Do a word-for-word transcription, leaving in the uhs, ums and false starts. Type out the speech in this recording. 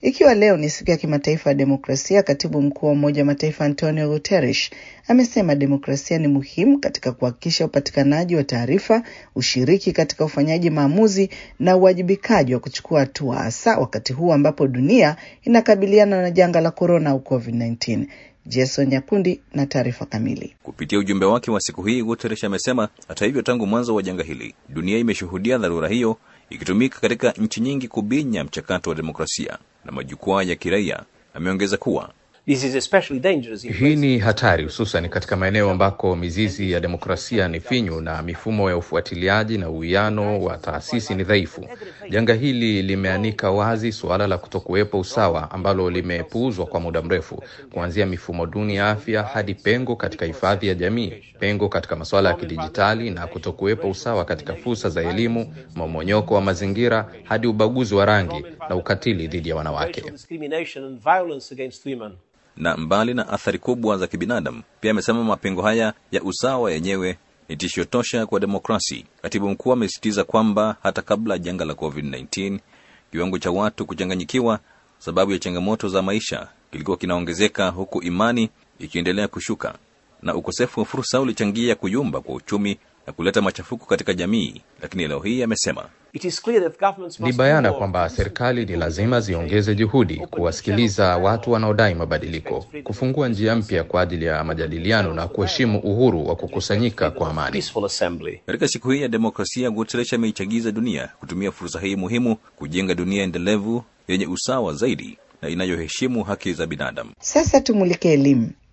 Ikiwa leo ni siku ya kimataifa ya demokrasia, katibu mkuu wa Umoja wa Mataifa Antonio Guterres amesema demokrasia ni muhimu katika kuhakikisha upatikanaji wa taarifa, ushiriki katika ufanyaji maamuzi na uwajibikaji wa kuchukua hatua, hasa wakati huu ambapo dunia inakabiliana na janga la corona au covid kumi na tisa. Jason Nyakundi na taarifa kamili. Kupitia ujumbe wake wa siku hii, Guterres amesema hata hivyo, tangu mwanzo wa janga hili, dunia imeshuhudia dharura hiyo ikitumika katika nchi nyingi kubinya mchakato wa demokrasia na majukwaa ya kiraia. Ameongeza kuwa This is especially dangerous in hii ni hatari hususan katika maeneo ambako mizizi ya demokrasia ni finyu na mifumo ya ufuatiliaji na uwiano wa taasisi ni dhaifu. Janga hili limeanika wazi suala la kutokuwepo usawa ambalo limepuuzwa kwa muda mrefu, kuanzia mifumo duni ya afya hadi pengo katika hifadhi ya jamii, pengo katika masuala ya kidijitali na kutokuwepo usawa katika fursa za elimu, mmomonyoko wa mazingira hadi ubaguzi wa rangi na ukatili dhidi ya wanawake. Na mbali na athari kubwa za kibinadamu, pia amesema mapengo haya ya usawa yenyewe ni tishio tosha kwa demokrasi. Katibu mkuu amesisitiza kwamba hata kabla janga la covid kumi na tisa, kiwango cha watu kuchanganyikiwa sababu ya changamoto za maisha kilikuwa kinaongezeka, huku imani ikiendelea kushuka, na ukosefu wa fursa ulichangia kuyumba kwa uchumi na kuleta machafuko katika jamii. Lakini leo hii amesema ni bayana kwamba serikali ni lazima ziongeze juhudi kuwasikiliza watu wanaodai mabadiliko, kufungua njia mpya kwa ajili ya majadiliano na kuheshimu uhuru wa kukusanyika kwa amani. Katika siku hii ya demokrasia, Guterres ameichagiza dunia kutumia fursa hii muhimu kujenga dunia endelevu yenye usawa zaidi na inayoheshimu haki za binadamu. Sasa tumulike elimu.